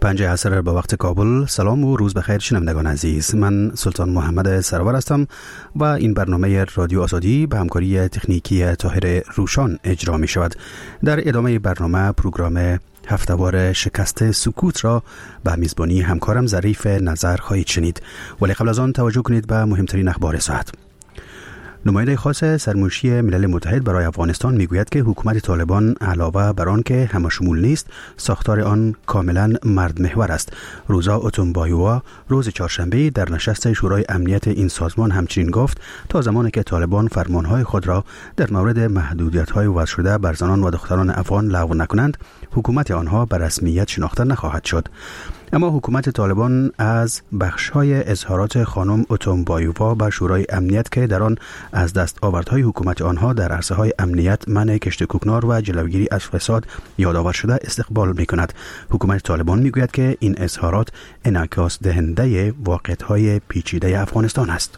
5 عصر به وقت کابل. سلام و روز بخیر شنوندگان عزیز. من سلطان محمد سرور هستم و این برنامه رادیو آزادی به همکاری تکنیکی طاهر روشان اجرا می شود. در ادامه برنامه پروگرام هفتهوار شکست سکوت را به میزبانی همکارم ظریف نظر خواهید شنید، ولی قبل از آن توجه کنید به مهمترین اخبار ساعت. نماینده خاص سرمنشی ملل متحد برای افغانستان میگوید که حکومت طالبان علاوه بر آن که همشمول نیست، ساختار آن کاملا مرد محور است. روزا اوتونبایووا روز چهارشنبه در نشست شورای امنیت این سازمان همچنین گفت تا زمانی که طالبان فرمانهای خود را در مورد محدودیت‌های وضع شده بر زنان و دختران افغان لغو نکنند، حکومت آنها به رسمیت شناخته نخواهد شد. اما حکومت طالبان از بخش‌های اظهارات خانم اوتونبایووا به شورای امنیت که در آن از دستاوردهای حکومت آنها در عرصه‌های امنیت، منع کشت کوکنار و جلوگیری از فساد یادآور شده استقبال می‌کند. حکومت طالبان می‌گوید که این اظهارات انعکاس دهنده واقعیت‌های پیچیده افغانستان است.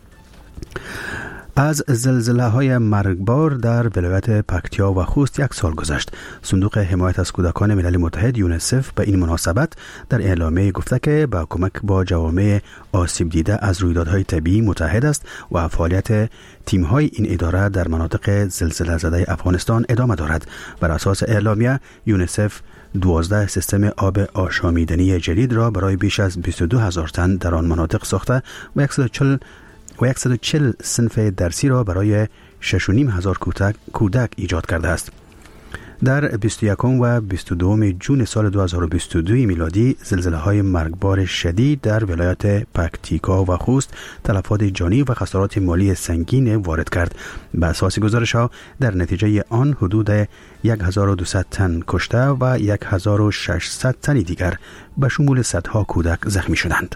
از زلزله‌های مرگبار در ولایت پکتیا و خوست 1 سال گذشت. صندوق حمایت از کودکان ملل متحد یونیسف به این مناسبت در اعلامیه گفته که با کمک با جوامع آسیب دیده از رویدادهای طبیعی متحد است و فعالیت تیم‌های این اداره در مناطق زلزله زده افغانستان ادامه دارد. بر اساس اعلامیه یونیسف 12 سیستم آب آشامیدنی جدید را برای بیش از 22,000 تن در آن مناطق ساخته و 140 صنف درسی را برای 6,500 کودک ایجاد کرده است. در 21 و 22 جون سال 2022 میلادی زلزله‌های مرگبار شدید در ولایت پکتیکا و خوست تلفات جانی و خسارات مالی سنگین وارد کرد. به اساس گزارش‌ها در نتیجه آن حدود 1200 تن کشته و 1600 تن دیگر به شمول صدها کودک زخمی شدند.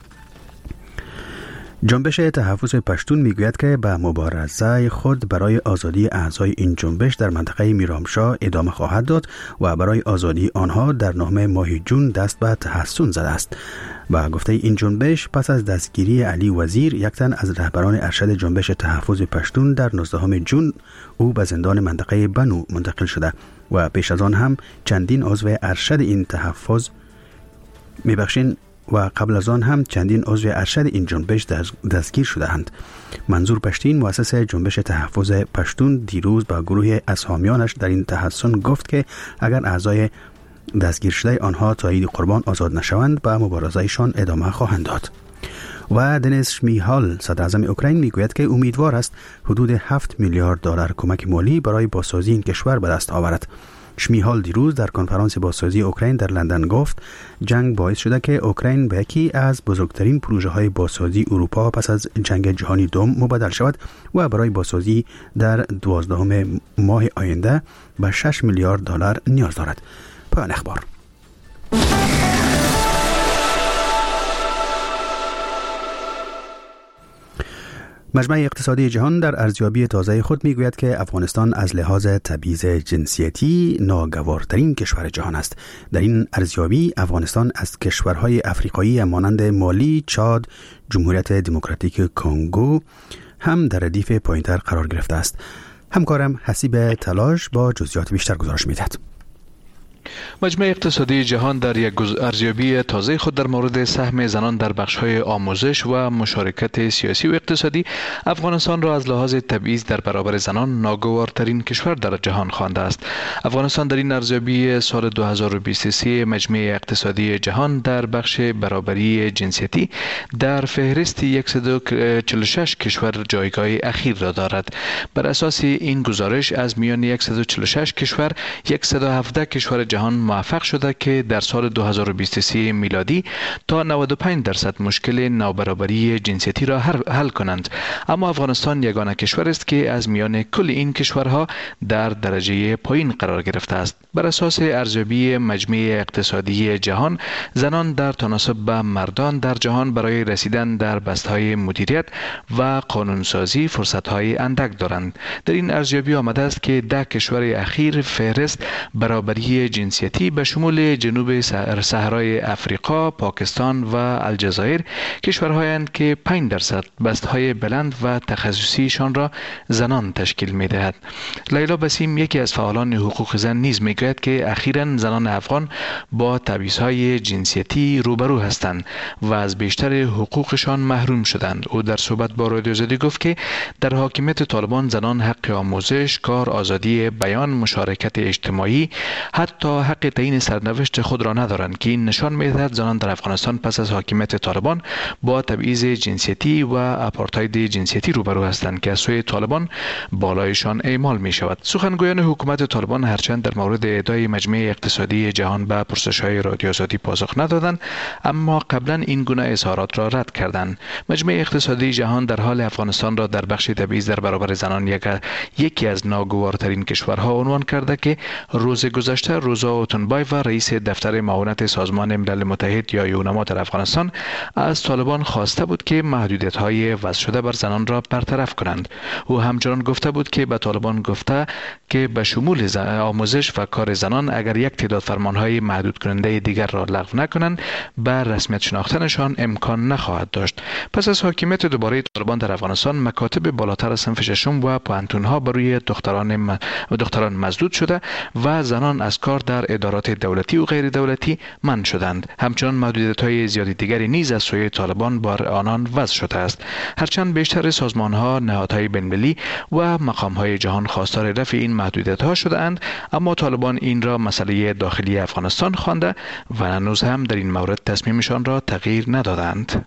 جنبش تحفظ پشتون میگوید که به مبارزه خود برای آزادی اعضای این جنبش در منطقه میرامشاه ادامه خواهد داد و برای آزادی آنها در 9 ماه جون دست به تحسن زده است. با گفته این جنبش پس از دستگیری علی وزیر، یک تن از رهبران ارشد جنبش تحفظ پشتون در 19 جون او به زندان منطقه بنو منتقل شده و پیش از آن هم چندین عضو ارشد این تحفظ و قبل از آن هم چندین عضو ارشد این جنبش دستگیر شده‌اند. منظور پشتین، مؤسس جنبش تحفظ پشتون، دیروز با گروه اسامیانش در این تحسن گفت که اگر اعضای دستگیر شده آنها تا عید قربان آزاد نشوند به مبارزه‌شان ادامه خواهند داد. و دنیس شمیهال، صدر اعظم اوکراین، میگوید که امیدوار است حدود 7 میلیارد دلار کمک مالی برای بازسازی این کشور به دست آورد. شمیهال دیروز در کنفرانس بازسازی اوکراین در لندن گفت جنگ باعث شده که اوکراین به یکی از بزرگترین پروژه های بازسازی اروپا پس از جنگ جهانی دوم مبدل شود و برای بازسازی در 12 ماه آینده به 6 میلیارد دلار نیاز دارد. پایان اخبار. مجمع اقتصادی جهان در ارزیابی تازه خود میگوید که افغانستان از لحاظ تبعیض جنسیتی ناگوارترین کشور جهان است. در این ارزیابی افغانستان از کشورهای افریقایی مانند مالی، چاد، جمهوریت دموکراتیک کنگو هم در ردیف پایین‌تر قرار گرفته است. همکارم حسیب تلاش با جزئیات بیشتر گزارش می‌دهد. مجمع اقتصادی جهان در یک ارزیابی تازه خود در مورد سهم زنان در بخش‌های آموزش و مشارکت سیاسی و اقتصادی افغانستان را از لحاظ تبعیض در برابر زنان ناگوارترین کشور در جهان خوانده است. افغانستان در این ارزیابی سال 2023 مجمع اقتصادی جهان در بخش برابری جنسیتی در فهرست 146 کشور جایگاه اخیر را دارد. بر اساس این گزارش از میان 146 کشور 117 کشور جهان موفق شده که در سال 2023 میلادی تا 95% مشکل نابرابری جنسیتی را حل کنند. اما افغانستان یگانه کشور است که از میان کل این کشورها در درجه پایین قرار گرفته است. بر اساس ارزیابی مجمع اقتصادی جهان، زنان در تناسب به مردان در جهان برای رسیدن در بسته‌های مدیریت و قانونسازی فرصت‌های اندک دارند. در این ارزیابی آمده است که 10 کشور اخیر فهرست برابری جنسیتی به شمول جنوب صحرای افریقا، پاکستان و الجزایر کشورهایند که 5% بستهای بلند و تخصصیشان را زنان تشکیل می دهد. لیلا بسیم یکی از فعالان حقوق زن نیز می گوید که اخیراً زنان افغان با تبعیض‌های جنسیتی روبرو هستند و از بیشتر حقوقشان محروم شدند. او در صحبت با رادیو آزادی گفت که در حاکمیت طالبان زنان حق آموزش، کار، آزادی بیان، مشارکت اجتماعی، حتی حق تعیین سرنوشت خود را ندارند که این نشان می‌دهد زنان در افغانستان پس از حاکمیت طالبان با تبعیض جنسیتی و آپارتاید جنسیتی روبرو هستند که از سوی طالبان بالایشان اعمال می‌شود. سخنگویان حکومت طالبان هرچند در مورد ادعای مجمع اقتصادی جهان به پرسش‌های رادیو آزادی پاسخ ندادند، اما قبلا این گونه اظهارات را رد کردند. مجمع اقتصادی جهان در حال افغانستان را در بخش تبعیض در برابر زنان یکی از ناگوارترین کشورها عنوان کرده که روز گذشته روزا اوتنبایو رئیس دفتر معاونت سازمان ملل متحد یا یونما در افغانستان از طالبان خواسته بود که محدودیت‌های وضع شده بر زنان را برطرف کنند. او همچنان گفته بود که به طالبان گفته که به شمول آموزش و کار زنان اگر یک تعداد فرمان‌های محدود کننده دیگر را لغو نکنند به رسمیت شناختنشان امکان نخواهد داشت. پس از حاکمیت دوباره طالبان در افغانستان مکاتب بالاتر از صنف ششم و پوهنتون‌ها بر روی دختران مسدود شده و زنان از کار در ادارات دولتی و غیر دولتی منع شدند. همچنان محدودیت‌های زیادی دیگری نیز از سوی طالبان بر آنان وضع شده است. هرچند بیشتر سازمان‌ها، نهادهای بین‌المللی و مقام‌های جهان خواستار رفع این محدودیت‌ها شده‌اند، اما طالبان این را مسئله داخلی افغانستان خوانده و هنوز هم در این مورد تصمیمشان را تغییر ندادند.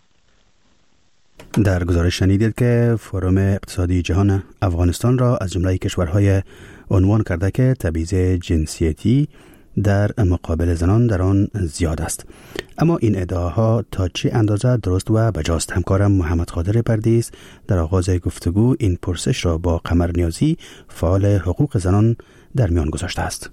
در گزارش شنیدید که فروم اقتصادی جهان افغانستان را از جمله کشورهای عنوان کرده که تبعیض جنسیتی در مقابل زنان در آن زیاد است. اما این ادعاها تا چه اندازه درست و بجاست؟ همکارم محمد قادر پردیس در آغاز گفتگو این پرسش را با قمر نیازی فعال حقوق زنان در میان گذاشته است.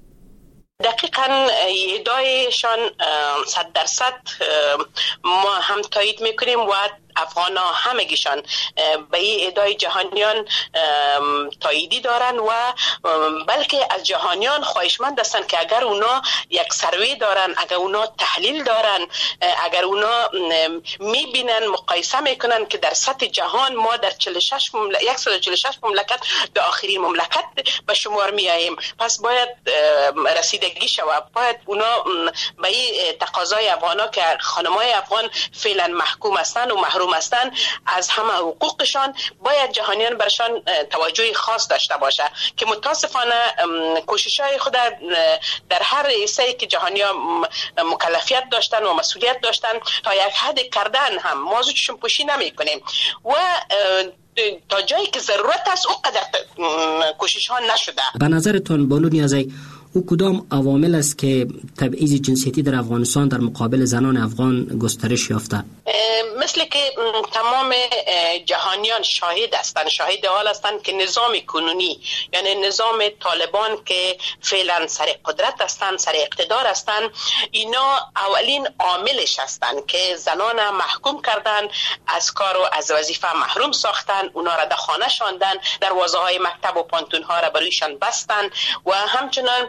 دقیقاً ادعایشان 100% ما هم تایید میکنیم و افغان ها همگیشان به این ادعای جهانیان تاییدی دارن و بلکه از جهانیان خواهشمند هستند که اگر اونا یک سروی دارن، اگر اونا تحلیل دارن، اگر اونا میبینن، مقایسه میکنن که در سطح جهان ما در 146 مملکت در آخرین مملکت به شمار میاییم، پس باید رسیدگی شود. باید اونا به این تقاضای افغان ها که خانمای افغان فعلا محکوم هستند و محروم هستند از همه حقوقشان، باید جهانیان برشان توجه خاص داشته باشه که متاسفانه کوشش‌های خود در هر حیثی که جهانیان مکلفیت داشتن و مسئولیت داشتن تا یک حد کردن هم موضوعشون پوشی نمی‌کنیم و تا جایی که ضرورت است اونقدر کوشش ها نشده. به نظرتون بانو نیازی او کدام عوامل است که تبعیض جنسیتی در افغانستان در مقابل زنان افغان گسترش یافته؟ مثل که تمام جهانیان شاهد حال هستند که نظام کنونی، یعنی نظام طالبان که فعلا سر قدرت هستند، سر اقتدار هستند، اینا اولین عاملش هستند که زنان محکوم کردن، از کار و از وظیفه محروم ساختن، اونا را در خانه شاندن، دروازه های مکتب و پانتون ها را برویشان بستن و همچنان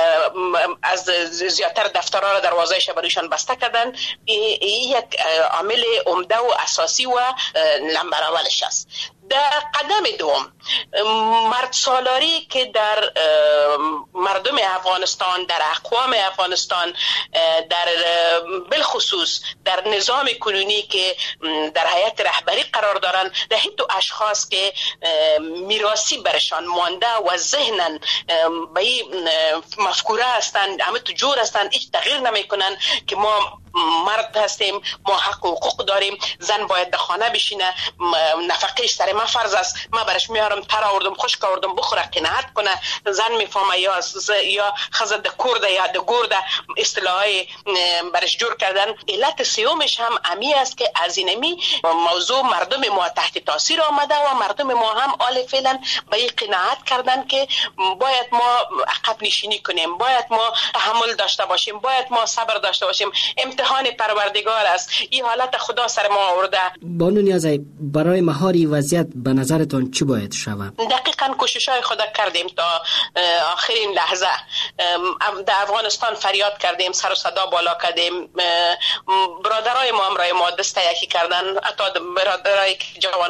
از زیادتر دفترها را دروازه‌اش برویشان بسته کردن. یک عامل عمده و اساسی و نمبر اولش است. در قدم دوم مرد سالاری که در مردم افغانستان، در اقوام افغانستان، در بالخصوص در نظام کنونی که در هیئت رهبری قرار دارند، در این دو اشخاص که میراثی برشان مانده و ذهنن به این مفکوره هستند، همه تو جور هستند، هیچ تغییر نمیکنن که ما مرد هستیم، ما حق و حقوق داریم، زن باید در خانه بشینه، نفقهش سر ما فرض است، ما برش میارم تر آوردم خشک آوردم بخوره قناعت کنه، زن میفهمه یا خزد کورده یا گورده اصطلاحای برش جور کردن. علت سومش هم امی است که از اینمی موضوع مردم ما تحت تاثیر آمده و مردم ما هم آل فعلا به این قناعت کردن که باید ما عقب نشینی کنیم، باید ما تحمل داشته باشیم، باید ما صبر داشته باشیم. امتحان پروردگار است. این حالت خدا سر ما آورده. بانو نیازی، برای مهاری وضعیت به نظرتان چی باید شود؟ دقیقاً کوشش‌های خود کردیم تا آخرین لحظه. در افغانستان فریاد کردیم، سر و صدا بالا کردیم. برادرای ما هم رای ما دست یکی کردن، حتی برادرای جوان